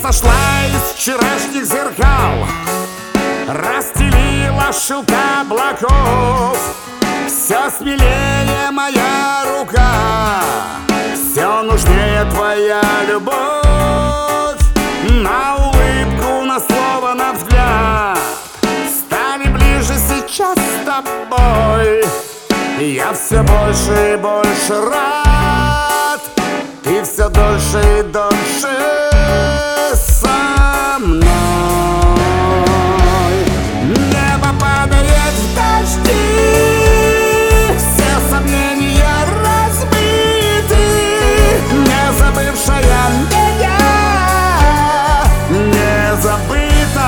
сошла из вчерашних зеркал, расстелила шелка облаков. Все смелее моя рука, все нужнее твоя любовь. На улыбку, на слово, на взгляд стали ближе сейчас с тобой. Я все больше и больше рад, ты все дольше и дольше со мной. Небо падает в дожди, все сомнения разбиты, не забывшая меня не забыта.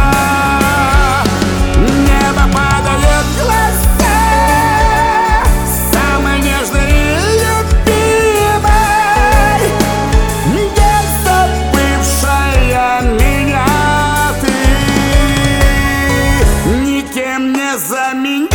Небо падает в глаза самой нежной и любимой, не забывшая меня ты, никем не заменима.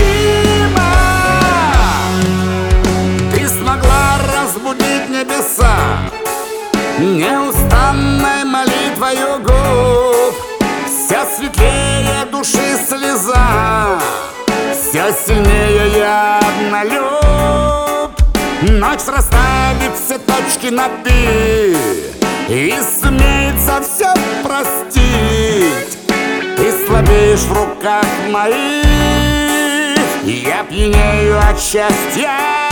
Ты смогла разбудить небеса неустанной молитвою губ. Все светлее души слеза, все сильнее я однолюб. Ночь расставит все точки над «и» и сумеет за все простить. Ты слабеешь в руках моих, я пьянею от счастья.